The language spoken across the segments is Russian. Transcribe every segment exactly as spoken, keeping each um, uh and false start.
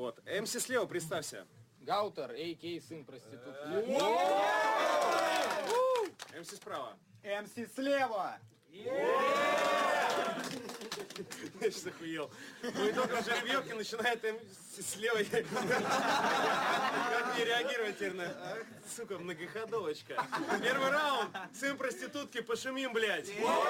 Вот. эм си слева, представься. Гаутер, а к а сын проститутки. эм си справа. эм си слева. Я сейчас охуел. По итогам жеребьевки начинает эм си слева. Как мне реагировать теперь на... Ах, сука, многоходовочка. Первый раунд. Сын проститутки, пошумим, блядь.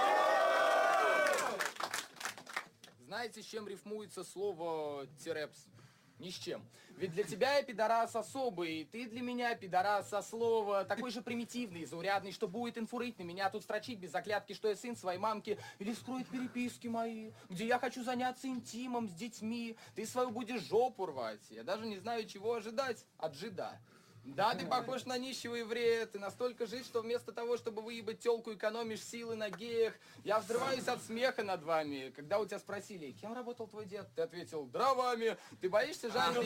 Знаете, с чем рифмуется слово терепс? Ни с чем. Ведь для тебя я пидорас особый, ты для меня пидорас со слова, такой же примитивный, заурядный, что будет инфурыть на меня тут строчить без заклятки, что я сын своей мамки, или скроет переписки мои, где я хочу заняться интимом с детьми, ты свою будешь жопу рвать. Я даже не знаю, чего ожидать от жида. Да, ты похож на нищего еврея, ты настолько жид, что вместо того, чтобы выебать телку, экономишь силы на геях. Я взрываюсь от смеха над вами. Когда у тебя спросили, кем работал твой дед, ты ответил, дровами. Ты боишься жареной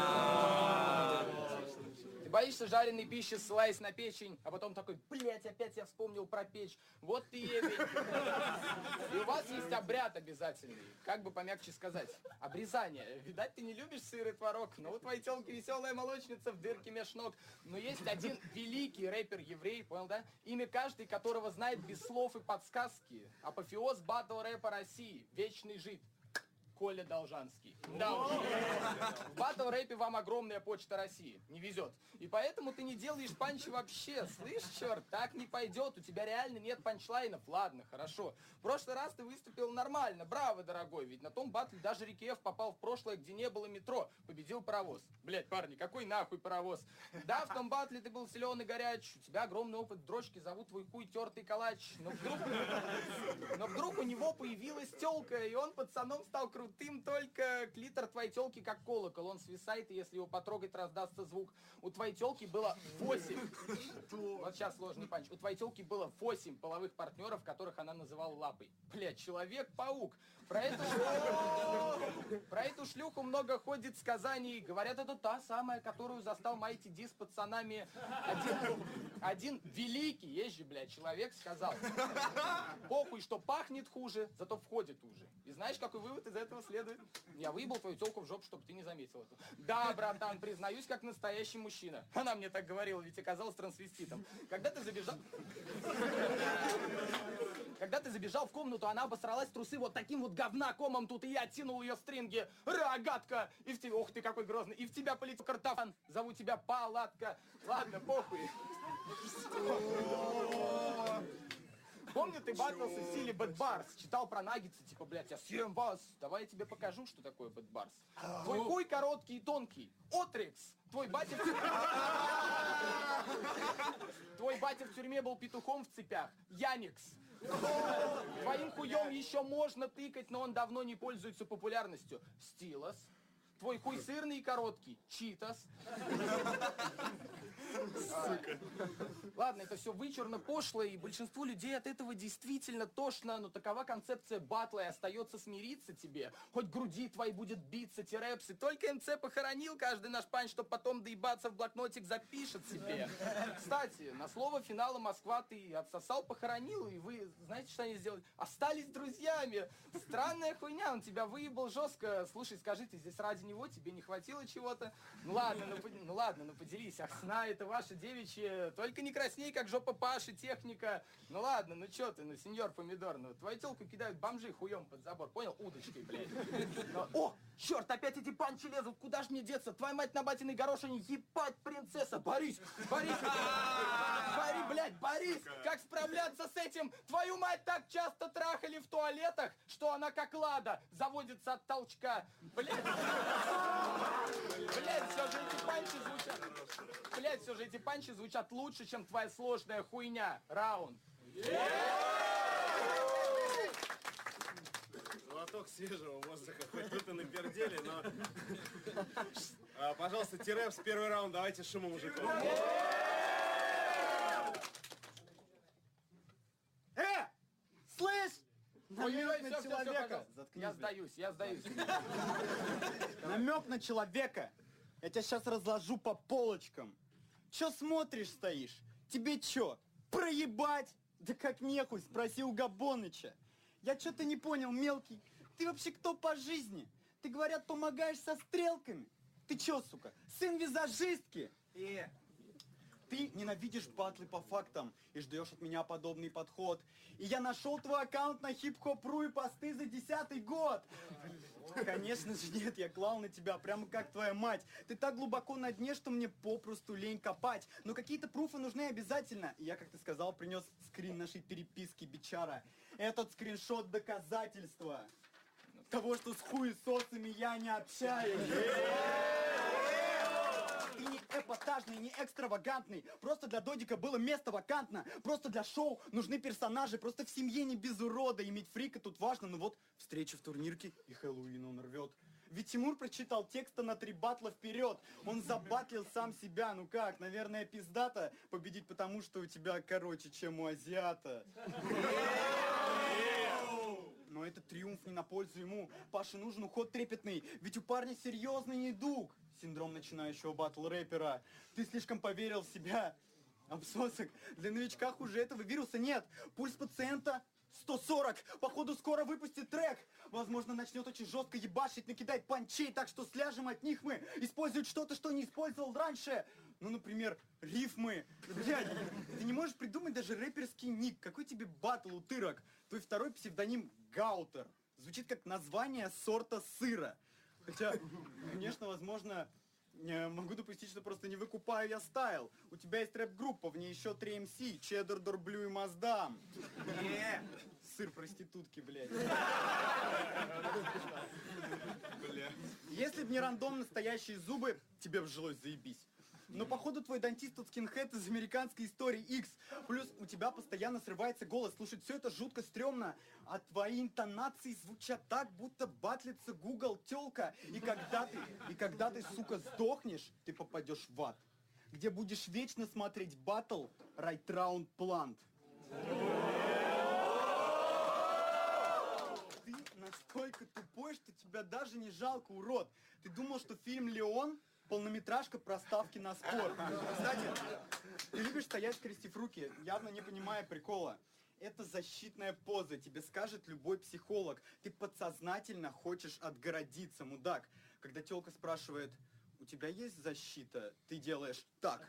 пищи? Ты боишься жареной пищи, ссылаясь на печень, а потом такой, блять, опять я вспомнил про печь. Вот ты ебень. И у вас есть обряд обязательный, как бы помягче сказать, обрезание. Видать, ты не любишь сыр и творог, но у твоей телки веселая молочница в дырке меж ног. Но есть один великий рэпер-еврей, понял, да? Имя каждый, которого знает без слов и подсказки. Апофеоз батл-рэпа России. Вечный жид. Коля Должанский. Да уж. В батл-рэпе вам огромная почта России. Не везет. И поэтому ты не делаешь панчи вообще. Слышь, черт, так не пойдет. У тебя реально нет панчлайнов. Ладно, хорошо. В прошлый раз ты выступил нормально. Браво, дорогой. Ведь на том батле даже Рикеф попал в прошлое, где не было метро. Победил паровоз. Блять, парни, какой нахуй паровоз? Да, в том батле ты был силен и горяч. У тебя огромный опыт дрочки. Зовут твой хуй тертый калач. Но вдруг... Но вдруг у него появилась телка, и он пацаном стал крутым. Тым только клитор твоей телки как колокол, он свисает, и если его потрогать, раздастся звук. У твоей телки было восемь. Вот сейчас сложный панч. У твоей телки было восемь половых партнеров, которых она называла лапой. Блядь, Человек-паук. Про эту... Про эту шлюху много ходит сказаний. Говорят, это та самая, которую застал Майти Ди с пацанами. Один, один великий, есть же, блядь, человек сказал. Похуй, что пахнет хуже, зато входит уже. И знаешь, какой вывод из этого следует? Я выебал твою телку в жопу, чтобы ты не заметил это. Да, братан, признаюсь, как настоящий мужчина. Она мне так говорила, ведь оказалась трансвеститом. Когда ты забежал... Когда ты забежал в комнату, она обосралась в трусы вот таким вот говнакомом тут, и я оттянул ее стринги. Рогатка! И в тебя... Ох ты, какой грозный. И в тебя полетел картофан. Зову тебя Палатка. Ладно, похуй. Помню, ты батлился в стиле Bad Bars, читал про наггетсы, типа, блядь, я съем вас. Давай я тебе покажу, что такое Bad Bars. Твой хуй короткий и тонкий. Отрикс. Твой батя в тюрьме... Твой батя в тюрьме был петухом в цепях. Яникс. Твоим хуем еще можно тыкать, но он давно не пользуется популярностью. Стилос. Твой хуй сырный и короткий. Читос. Сука. Ладно, это все вычурно, пошло, и большинству людей от этого действительно тошно, но такова концепция батла, и остается смириться тебе. Хоть груди твои будет биться, терепсы. Только эм цэ похоронил каждый наш панч, чтоб потом доебаться в блокнотик запишет себе. Кстати, на слово финала Москва ты отсосал, похоронил, и вы, знаете, что они сделали? Остались друзьями. Странная хуйня, он тебя выебал жестко. Слушай, скажите, здесь ради него тебе не хватило чего-то? Ну ладно, ну, ну ладно, ну поделись. Ах, сна, это ваша девичья. Только не красней, как жопа Паши, техника. Ну ладно, ну чё ты, ну сеньор помидор, ну твою телку кидают бомжи хуем под забор, понял? Удочкой, блядь. Но... О, черт, опять эти панчи лезут, куда ж мне деться? Твоя мать на батиной горошине, ебать, принцесса, Борис, Борис, Борис, блядь, Борис, как справляться с этим? Твою мать так часто трахали в туалетах, что она как Лада, заводится от толчка. Блядь. Блядь, все же эти панчи звучат. Блядь, все же эти панчи звучат лучше, чем твоя сложная хуйня. Раунд. Глоток свежего воздуха, хоть тут и напердели, но... А, пожалуйста, терепс, первый раунд, давайте шуму мужиков. Э! Слышь! Намек на Всё, всё, всё, человека. пожалуйста. Я сдаюсь, я сдаюсь. Намек на человека. Я тебя сейчас разложу по полочкам. Чё смотришь, стоишь? Тебе чё, проебать? Да как нехуй, спроси у Габоныча. Я чё то не понял, мелкий. Ты вообще кто по жизни? Ты, говорят, помогаешь со стрелками. Ты чё, сука, сын визажистки? И... Ты ненавидишь батлы по фактам и ждешь от меня подобный подход. И я нашел твой аккаунт на хип-хоп.ру и посты за десятый год. Конечно же нет, я клал на тебя, прямо как твоя мать. Ты так глубоко на дне, что мне попросту лень копать. Но какие-то пруфы нужны обязательно. И я, как ты сказал, принес скрин нашей переписки, бичара. Этот скриншот доказательства того, что с хуесосами я не общаюсь. Ты не эпатажный, не экстравагантный. Просто для додика было место вакантно. Просто для шоу нужны персонажи. Просто в семье не без урода. Иметь фрика тут важно. Но вот встреча в турнирке и Хэллоуин он рвет. Ведь Тимур прочитал текста на три батла вперед. Он забатлил сам себя. Ну как, наверное, пиздато победить, потому что у тебя короче, чем у азиата. Но этот триумф не на пользу ему. Паше нужен уход трепетный, ведь у парня серьезный недуг. Синдром начинающего батл-рэпера. Ты слишком поверил в себя. Обсосок, для новичка хуже этого вируса нет. Пульс пациента сто сорок. Походу скоро выпустит трек. Возможно, начнет очень жестко ебашить, накидать панчей, так что сляжем от них мы. Используют что-то, что не использовал раньше. Ну, например, рифмы. Блядь, ты не можешь придумать даже рэперский ник. Какой тебе батл, утырок? Твой второй псевдоним Гаутер. Звучит как название сорта сыра. Хотя, конечно, возможно, могу допустить, что просто не выкупаю я стайл. У тебя есть рэп-группа, в ней еще три эм си, Чеддер, Дорблю и Маздам. Не, сыр проститутки, блядь. Бля. Если б не рандом настоящие зубы, тебе вжилось заебись. Но походу твой дантист тут скинхед из американской истории X. Плюс у тебя постоянно срывается голос. Слушать все это жутко стрёмно. А твои интонации звучат так, будто батлится Google тёлка. И когда ты, и когда ты, сука, сдохнешь, ты попадешь в ад. Где будешь вечно смотреть батл Right Round Plant. Ты настолько тупой, что тебя даже не жалко, урод. Ты думал, что фильм «Леон» полнометражка про ставки на спорт. Кстати, ты любишь стоять, скрестив руки, явно не понимая прикола. Это защитная поза, тебе скажет любой психолог. Ты подсознательно хочешь отгородиться, мудак. Когда тёлка спрашивает, у тебя есть защита? Ты делаешь так.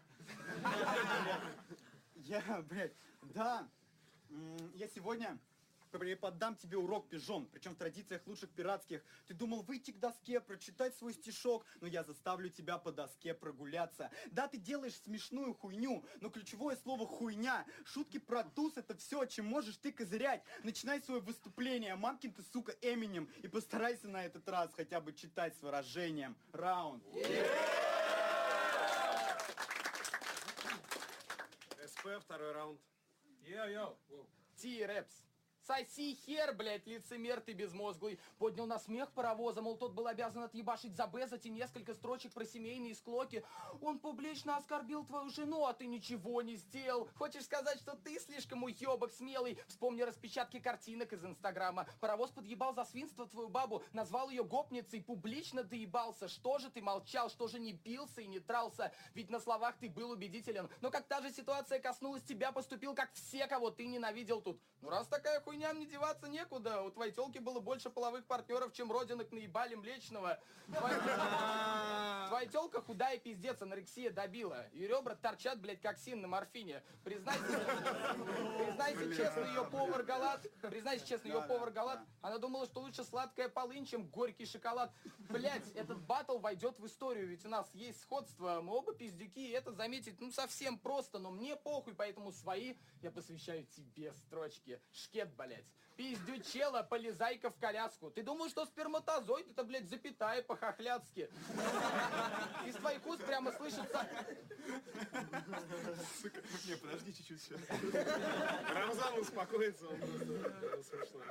Я, блядь, да. Я сегодня преподам тебе урок, пижон, причем в традициях лучших пиратских. Ты думал выйти к доске, прочитать свой стишок, но я заставлю тебя по доске прогуляться. Да, ты делаешь смешную хуйню, но ключевое слово хуйня. Шутки про туз — это все, чем можешь ты козырять. Начинай свое выступление, мамкин ты, сука, Эминем, и постарайся на этот раз хотя бы читать с выражением. Раунд. СП, второй раунд. Йо-йо. Ти-рэпс. Соси хер, блядь, лицемер ты безмозглый. Поднял на смех паровоза, мол, тот был обязан отъебашить за Б за те несколько строчек про семейные склоки. Он публично оскорбил твою жену, а ты ничего не сделал. Хочешь сказать, что ты слишком уебок смелый? Вспомни распечатки картинок из Инстаграма. Паровоз подъебал за свинство твою бабу, назвал ее гопницей, публично доебался. Что же ты молчал, что же не бился и не трался? Ведь на словах ты был убедителен. Но как та же ситуация коснулась тебя, поступил как все, кого ты ненавидел тут. Ну раз такая хуйня, мне деваться некуда. У твоей тёлки было больше половых партнеров, чем родинок наебали млечного. Твоя, твоя тёлка худая пиздец, анорексия добила. И ребра торчат, блядь, как син на морфине. Признайся, признайся честно, ее повар Галат. Признайся честно, ее повар Галат. Она думала, что лучше сладкая полынь, чем горький шоколад. Блядь, этот батл войдет в историю, ведь у нас есть сходство. Мы оба пиздюки, и это заметить, ну, совсем просто. Но мне похуй, поэтому свои я посвящаю тебе строчки. Шкет, блядь. Пиздючела, полезай-ка в коляску. Ты думал, что сперматозоид это, блядь, запятая по-хохляцки? Из твоих уст прямо слышится... Сука, не, подожди чуть-чуть сейчас. Рамзан успокоится, он просто смешно.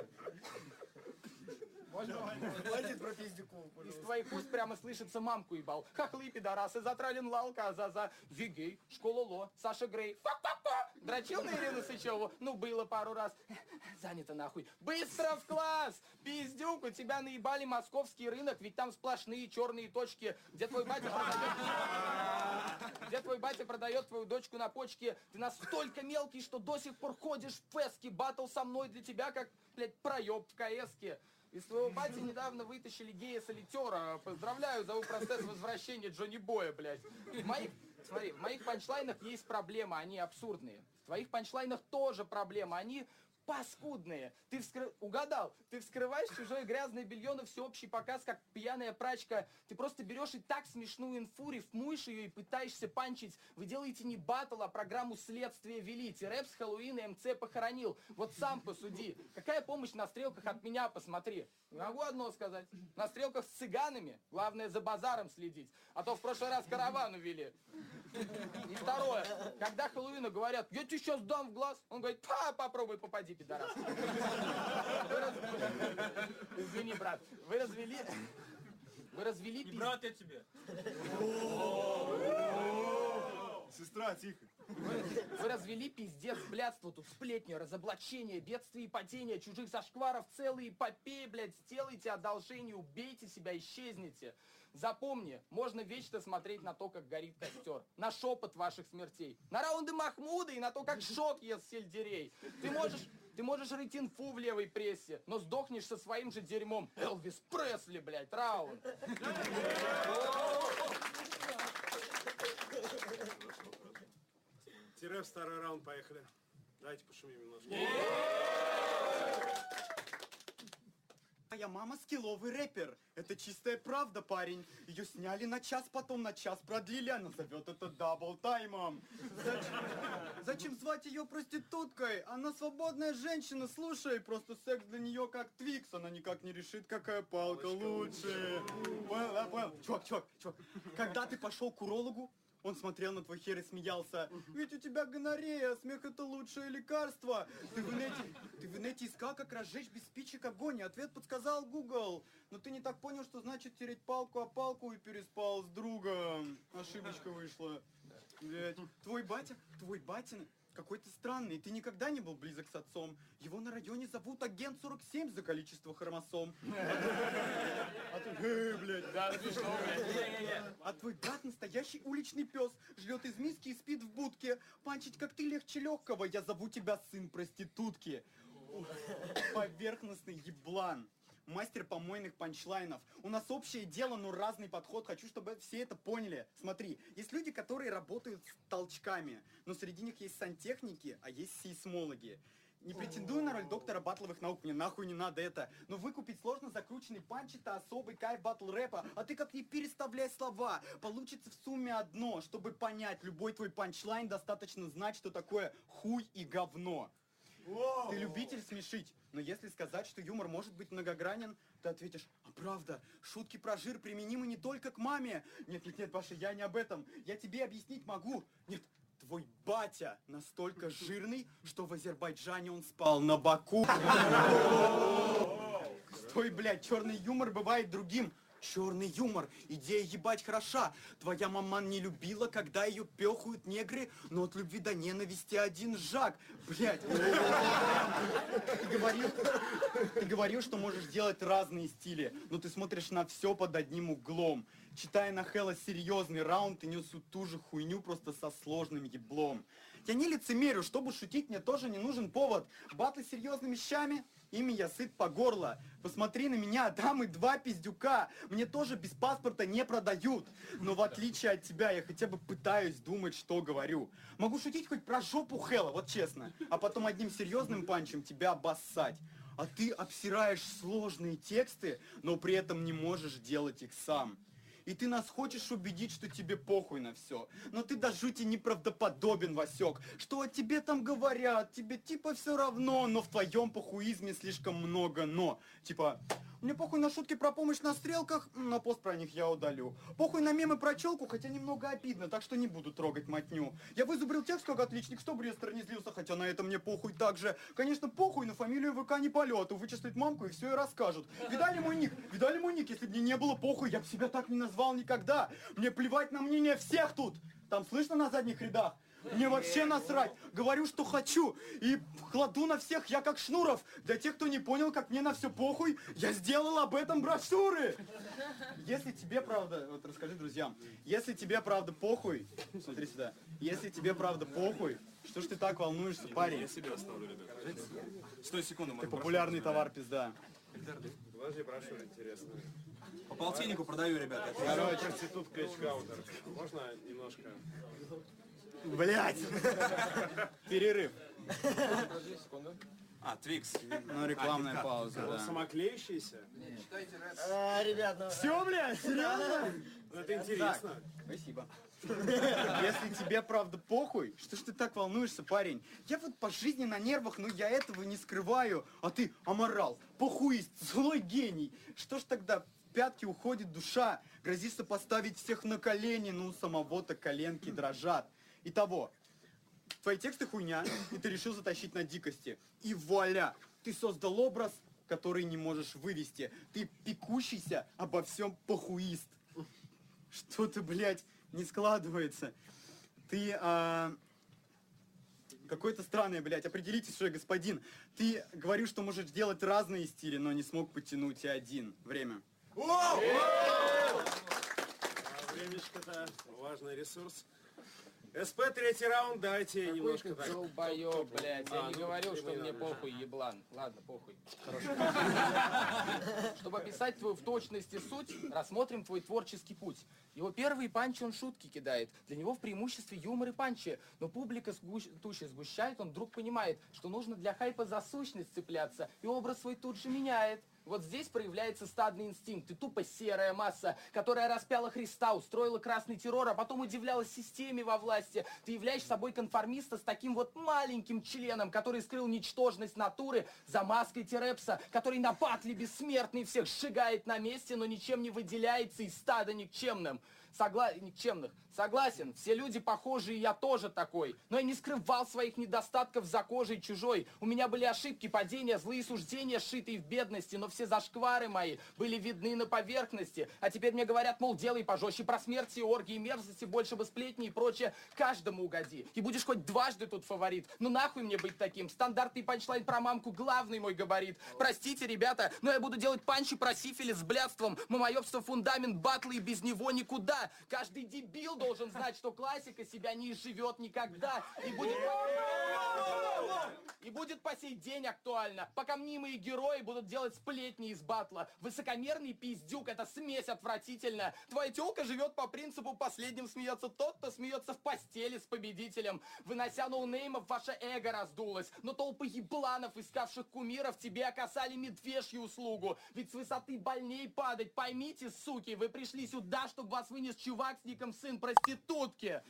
Хватит про пиздюков, Из твоих уст прямо слышится мамку ебал. Хохлы, пидорасы, затрален лалка, за-за. Вигей, школа Ло, Саша Грей. Фа-фа-фа! Дрочил на Ирину Сычеву? Ну, было пару раз. Занято нахуй. Быстро в класс! Пиздюк, у тебя наебали московский рынок, ведь там сплошные черные точки. Где твой батя продает... Где твой батя продает твою дочку на почке? Ты настолько мелкий, что до сих пор ходишь в фески. Баттл со мной для тебя как, блядь, проеб в КСке. Из своего бати недавно вытащили гея-солитера. Поздравляю, зову процесс возвращения Джонни Боя, блядь. В моих, смотри, в моих панчлайнах есть проблема, они абсурдные. В твоих панчлайнах тоже проблема, они паскудные. Ты вскры... Угадал. Ты вскрываешь чужое грязное белье на всеобщий показ, как пьяная прачка. Ты просто берешь и так смешную инфу, рифмуешь ее и пытаешься панчить. Вы делаете не баттл, а программу «Следствие велите». Рэп с Хэллоуина МЦ похоронил. Вот сам посуди. Какая помощь на стрелках от меня, посмотри. Могу одно сказать. На стрелках с цыганами главное за базаром следить. А то в прошлый раз караван увели. И второе. Когда Хэллоуину говорят, я тебе сейчас дам в глаз, он говорит, па, попробуй попади, пидорас. Вы раз... Извини, брат. Вы развели... Вы развели... Не пиз- брат я тебе. Сестра, тихо. Вы, вы развели пиздец, блядство, тут сплетни, разоблачения, бедствия и падения, чужих зашкваров, целые эпопеи, блядь, сделайте одолжение, убейте себя, исчезните. Запомни, можно вечно смотреть на то, как горит костер, на шепот ваших смертей, на раунды Махмуда и на то, как шок ест сельдерей. Ты можешь, ты можешь рыть инфу в левой прессе, но сдохнешь со своим же дерьмом. Элвис Пресли, блядь, раунд. Тире в старый раунд, поехали. Давайте пошумим немножко. Моя мама скилловый рэпер. Это чистая правда, парень. Ее сняли на час, потом на час продлили. Она зовет это дабл-таймом. Зачем, зачем звать ее проституткой? Она свободная женщина, слушай. Просто секс для нее как твикс. Она никак не решит, какая палка лучше. Понял, да, понял. Чувак, чувак, чувак. Когда ты пошел к урологу, он смотрел на твой хер и смеялся. Ведь у тебя гонорея, смех это лучшее лекарство. Ты в инете, ты в инете искал, как разжечь без спичек огонь. И ответ подсказал Google. Но ты не так понял, что значит тереть палку о палку и переспал с другом. Ошибочка вышла. Блять. Твой батя, твой батин какой-то странный. Ты никогда не был близок с отцом. Его на районе зовут агент сорок семь за количество хромосом. А ты, э, блядь. Да, смешно, блядь. А твой брат настоящий уличный пес, жрет из миски и спит в будке. Панчить как ты легче легкого, я зову тебя сын проститутки. Поверхностный еблан. Мастер помойных панчлайнов. У нас общее дело, но разный подход. Хочу, чтобы все это поняли. Смотри, есть люди, которые работают с толчками, но среди них есть сантехники, а есть сейсмологи. Не претендую на роль доктора батловых наук, мне нахуй не надо это. Но выкупить сложно закрученный панч — это особый кайф батл рэпа. А ты как не переставляй слова. Получится в сумме одно. Чтобы понять любой твой панчлайн, достаточно знать, что такое хуй и говно. Ты любитель смешить, но если сказать, что юмор может быть многогранен, ты ответишь, а правда, шутки про жир применимы не только к маме. Нет, нет, нет, Паша, я не об этом. Я тебе объяснить могу. Нет, твой батя настолько жирный, что в Азербайджане он спал на боку. Стой, блядь, черный юмор бывает другим. Черный юмор. Идея ебать хороша. Твоя маман не любила, когда ее пехают негры, но от любви до ненависти один жак. Блядь. Ты говорил, ты говорил, что можешь делать разные стили, но ты смотришь на все под одним углом. Читая на Хэлла серьезный раунд, ты несу ту же хуйню, просто со сложным еблом. Я не лицемерю, чтобы шутить, мне тоже не нужен повод. Батлы с серьезными щами, ими я сыт по горло. Посмотри на меня, там и два пиздюка. Мне тоже без паспорта не продают. Но в отличие от тебя, я хотя бы пытаюсь думать, что говорю. Могу шутить хоть про жопу Хэлла, вот честно. А потом одним серьезным панчем тебя обоссать. А ты обсираешь сложные тексты, но при этом не можешь делать их сам. И ты нас хочешь убедить, что тебе похуй на все. Но ты до жути неправдоподобен, Васек. Что о тебе там говорят, тебе типа все равно, но в твоем похуизме слишком много но. Типа, мне похуй на шутки про помощь на стрелках, но пост про них я удалю. Похуй на мемы про челку, хотя немного обидно, так что не буду трогать матню. Я вызубрил текст как отличник, чтобы реестр не злился, хотя на это мне похуй также. Конечно, похуй, но фамилию ВК не полету. Вычислить мамку и все и расскажут. Видали мой ник? Видали мой ник? Если бы мне не было похуй, я бы себя так не назвал никогда. Мне плевать на мнение всех тут. Там слышно на задних рядах? Мне вообще насрать. Говорю, что хочу. И кладу на всех я как Шнуров. Для тех, кто не понял, как мне на все похуй, я сделал об этом брошюры. Если тебе правда, вот расскажи друзьям, если тебе правда похуй, смотри сюда, если тебе правда похуй, что ж ты так волнуешься, парень? Я себе оставлю, ребят. Стой секунду, Ты популярный товар, пизда. Подожди, прошу, интересно. По полтиннику продаю, ребята. Короче, проститутка из Гаудер. Можно немножко? Блять! Перерыв. Подожди секунду. А, Твикс. Ну, рекламная пауза, Он да. самоклеющийся? А, ребят, ну... Все, блядь, серьезно? Ну, это интересно. Спасибо. Если тебе правда похуй, что ж ты так волнуешься, парень? Я вот по жизни на нервах, но я этого не скрываю. А ты аморал, похуист, злой гений. Что ж тогда в пятки уходит душа? Грозишься поставить всех на колени, ну самого-то коленки дрожат. Итого, твои тексты хуйня, и ты решил затащить на дикости. И вуаля, ты создал образ, который не можешь вывести. Ты пекущийся обо всем похуист. Что-то, блядь, не складывается. Ты, а... какой-то странный, блядь, определитесь, что я господин. Ты говорил, что можешь делать разные стили, но не смог потянуть и один. Время. А времечко-то важный ресурс. СП, третий раунд, давайте Какой немножко ты так. долбоёб, блядь. Я А, не ну, говорил, что времена мне наши. похуй, еблан. Ладно, похуй. Чтобы описать твою в точности суть, рассмотрим твой творческий путь. Его первые панчи он шутки кидает. Для него в преимуществе юмор и панчи. Но публика сгущ... тучи сгущает, он вдруг понимает, что нужно для хайпа за сущность цепляться. И образ свой тут же меняет. Вот здесь проявляется стадный инстинкт. Ты тупо серая масса, которая распяла Христа, устроила красный террор, а потом удивлялась системе во власти. Ты являешь собой конформиста с таким вот маленьким членом, который скрыл ничтожность натуры за маской терепса, который на батле бессмертный всех сжигает на месте, но ничем не выделяется из стада никчемным. Согла... никчемных. Согласен, все люди похожие, я тоже такой. Но я не скрывал своих недостатков за кожей чужой. У меня были ошибки, падения, злые суждения, сшитые в бедности, но все зашквары мои были видны на поверхности. А теперь мне говорят, мол, делай пожестче, про смерти, оргии, мерзости, больше бы сплетни и прочее. Каждому угоди. И будешь хоть дважды тут фаворит. Ну нахуй мне быть таким? Стандартный панчлайн про мамку, главный мой габарит. Простите, ребята, но я буду делать панчи про сифилис с блядством. Мамоебство фундамент батлы, и без него никуда. Каждый дебил должен знать, что классика себя не изживет никогда. И будет... И будет по сей день актуально, пока мнимые герои будут делать сплетни из батла. Высокомерный пиздюк — это смесь отвратительная. Твоя тёлка живет по принципу «последним смеется тот, кто смеется в постели с победителем». Вынося ноунеймов, ваше эго раздулось. Но толпы ебланов, искавших кумиров, тебе оказали медвежью услугу. Ведь с высоты больней падать, поймите, суки, вы пришли сюда, чтобы вас вынес чувак с ником сын проститутки.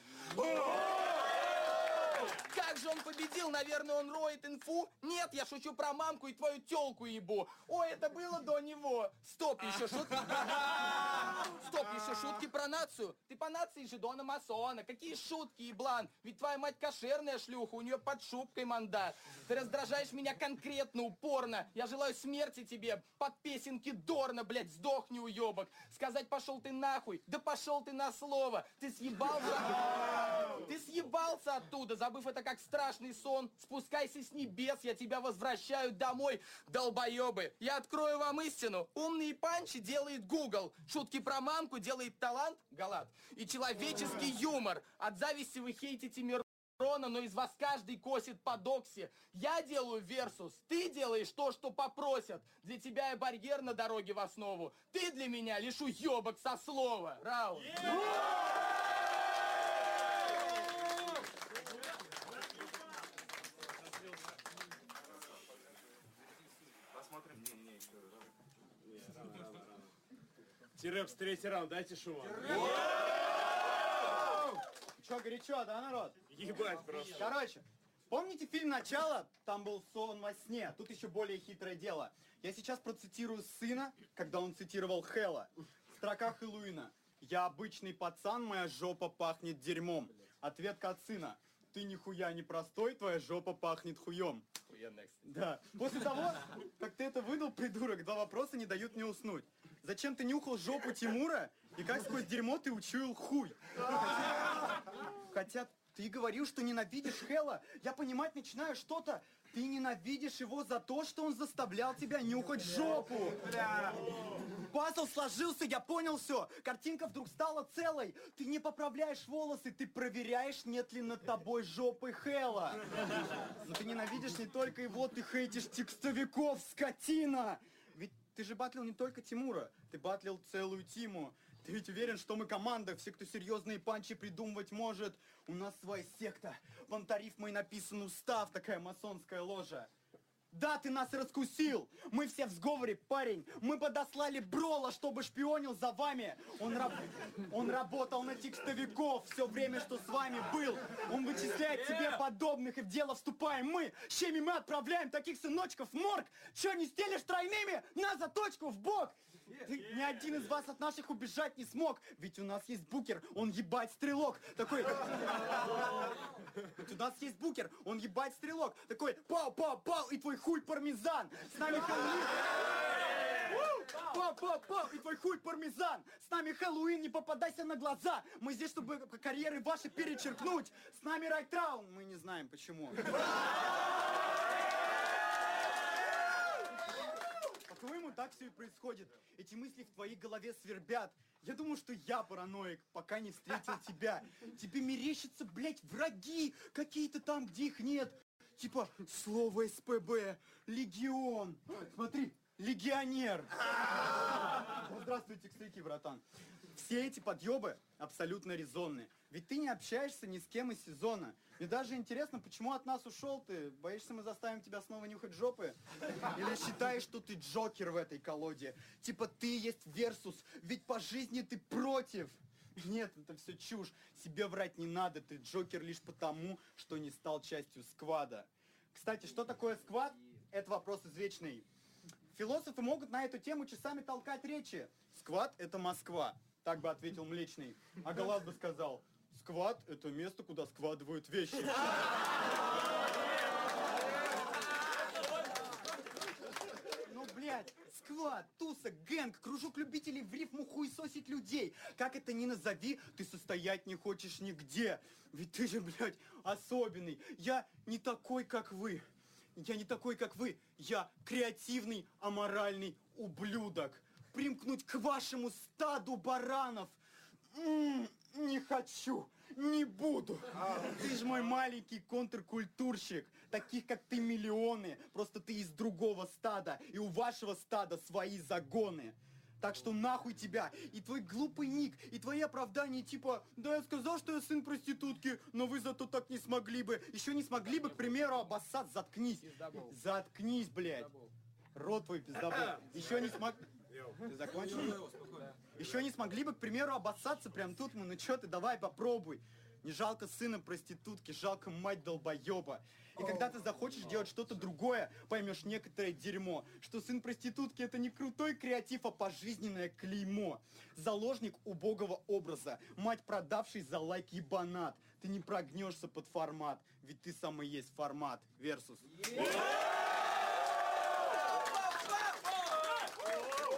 Как же он победил? Наверное, он роет инфу? Нет, я шучу про мамку и твою тёлку ебу. Ой, это было до него. Стоп, еще шутки. Стоп, еще шутки про нацию. Ты по нации жидона масона. Какие шутки, еблан? Ведь твоя мать кошерная шлюха, у нее под шубкой мандат. Ты раздражаешь меня конкретно, упорно. Я желаю смерти тебе под песенки Дорна, блядь, сдохни, уебок. Сказать пошел ты нахуй, да пошел ты на слово. Ты съебался? Ты съебался оттуда, забыв это как страшный сон. Спускайся с небес, я тебя возвращаю домой, долбоебы. Я открою вам истину. Умные панчи делает Google. Шутки про мамку делает талант, Галат. И человеческий юмор. От зависти вы хейтите мир. Но из вас каждый косит по доксе. Я делаю версус, ты делаешь то, что попросят. Для тебя я барьер на дороге в основу. Ты для меня лишь уебок со слова. Раунд. Терепс, третий раунд, дайте шума. Чё, горячо, да, народ? Ебать просто. Короче, помните фильм «Начало»? Там был сон во сне. Тут еще более хитрое дело. Я сейчас процитирую сына, когда он цитировал Хэлла. В строках Хэллоуина. «Я обычный пацан, моя жопа пахнет дерьмом». Ответка от сына. «Ты нихуя не простой, твоя жопа пахнет хуем». Охуенная, кстати. Да. После того, как ты это выдал, придурок, два вопроса не дают мне уснуть. Зачем ты нюхал жопу Тимура? И как сквозь дерьмо ты учуял хуй? Хотя ты говорил, что ненавидишь Хэлла. Я понимать начинаю что-то. Ты ненавидишь его за то, что он заставлял тебя нюхать жопу. Пазл сложился, я понял все. Картинка вдруг стала целой. Ты не поправляешь волосы, ты проверяешь, нет ли над тобой жопы Хэлла. Но ты ненавидишь не только его, ты хейтишь текстовиков, скотина. Ведь ты ты же батлил не только Тимура, ты батлил целую тиму. Ты ведь уверен, что мы команда, все, кто серьезные панчи придумывать может. У нас своя секта, в антариф мой написан устав, такая масонская ложа. Да, ты нас раскусил! Мы все в сговоре, парень! Мы подослали Брола, чтобы шпионил за вами! Он, раб... Он работал на текстовиков все время, что с вами был! Он вычисляет себе подобных, и в дело вступаем мы! С чем мы отправляем таких сыночков в морг! Че, не стелишь тройными? На заточку в бок! Ты, ни один из вас от наших убежать не смог, ведь у нас есть букер, он ебать стрелок. Такой... Ведь у нас есть букер, он ебать стрелок. Такой пау-пау-пау, и твой хуй пармезан. С нами Хэллоуин. Пау-пау-пау, и твой хуй пармезан. С нами Хэллоуин, не попадайся на глаза. Мы здесь, чтобы карьеры ваши перечеркнуть. С нами Райтраун, мы не знаем почему. По-твоему, так все и происходит. Эти мысли в твоей голове свербят. Я думаю, что я параноик, пока не встретил тебя. Тебе мерещатся, блядь, враги какие-то там, где их нет. Типа слово СПБ, легион. Смотри, легионер. Здравствуйте, кстати, братан. Все эти подъебы абсолютно резонны. Ведь ты не общаешься ни с кем из сезона. Мне даже интересно, почему от нас ушел ты? Боишься, мы заставим тебя снова нюхать жопы? Или считаешь, что ты Джокер в этой колоде? Типа ты есть Версус, ведь по жизни ты против. Нет, это все чушь. Себе врать не надо, ты Джокер лишь потому, что не стал частью сквада. Кстати, что такое сквад? Это вопрос извечный. Философы могут на эту тему часами толкать речи. Сквад — это Москва. Так бы ответил Млечный. А Галас бы сказал: сквад — это место, куда складывают вещи. Ну, блядь, сквад, туса, гэнг, кружок любителей в рифму хуесосить людей. Как это ни назови, ты состоять не хочешь нигде. Ведь ты же, блядь, особенный. Я не такой, как вы. Я не такой, как вы. Я креативный, аморальный ублюдок. Примкнуть к вашему стаду баранов. М-м, не хочу, не буду. Ты же мой маленький контркультурщик. Таких, как ты, миллионы. Просто ты из другого стада. И у вашего стада свои загоны. Так что нахуй тебя, и твой глупый ник, и твои оправдания типа: да, я сказал, что я сын проститутки, но вы зато так не смогли бы. Еще не смогли бы, к примеру, обоссать. Заткнись. Пиздобол. Заткнись, блядь. Пиздобол. Рот твой пиздобол. Еще не смог... Ты закончил? Еще не смогли бы, к примеру, обоссаться прям тут мы. Ну чё ты, давай попробуй. Не жалко сына проститутки, жалко мать долбоеба. И когда ты захочешь делать что-то другое, поймешь некоторое дерьмо. Что сын проститутки — это не крутой креатив, а пожизненное клеймо. Заложник убогого образа. Мать, продавший за лайк ебанат. Ты не прогнешься под формат, ведь ты сам и есть формат. Версус. Yeah!